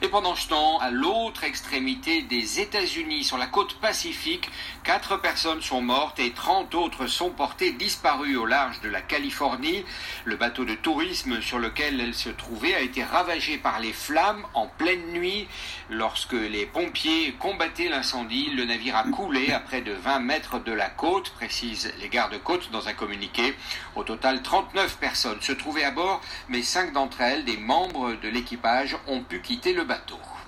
Et pendant ce temps, à l'autre extrémité des États-Unis, sur la côte Pacifique, 4 personnes sont mortes et 30 autres sont portées disparues au large de la Californie. Le bateau de tourisme sur lequel elles se trouvaient a été ravagé par les flammes en pleine nuit. Lorsque les pompiers combattaient l'incendie, le navire a coulé à près de 20 mètres de la côte, précisent les gardes-côtes dans un communiqué. Au total, 39 personnes se trouvaient à bord, mais 5 d'entre elles, des membres de l'équipage, ont pu quitter le bateau.